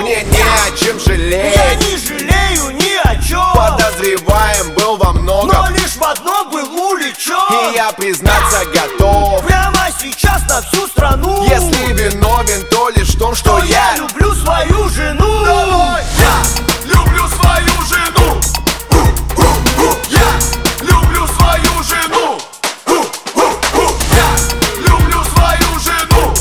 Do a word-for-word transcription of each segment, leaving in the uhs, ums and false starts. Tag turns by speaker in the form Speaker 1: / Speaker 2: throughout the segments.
Speaker 1: мне не о чем жалеть.
Speaker 2: Я не жалею ни о чем.
Speaker 1: Подозреваем был во многом,
Speaker 2: но лишь в одном был увлечен.
Speaker 1: и я признаться готов
Speaker 2: прямо сейчас на всю страну.
Speaker 1: Если виновен, то лишь в том, что
Speaker 2: то я люблю свою жену.
Speaker 1: Давай! Я люблю свою жену. Я люблю свою жену. Я люблю свою жену.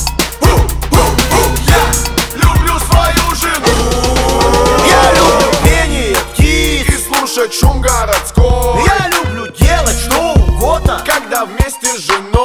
Speaker 1: Я люблю свою жену.
Speaker 2: Я люблю пение птиц
Speaker 1: И слушать шум городской.
Speaker 2: Я люблю делать что угодно,
Speaker 1: когда вместе с женой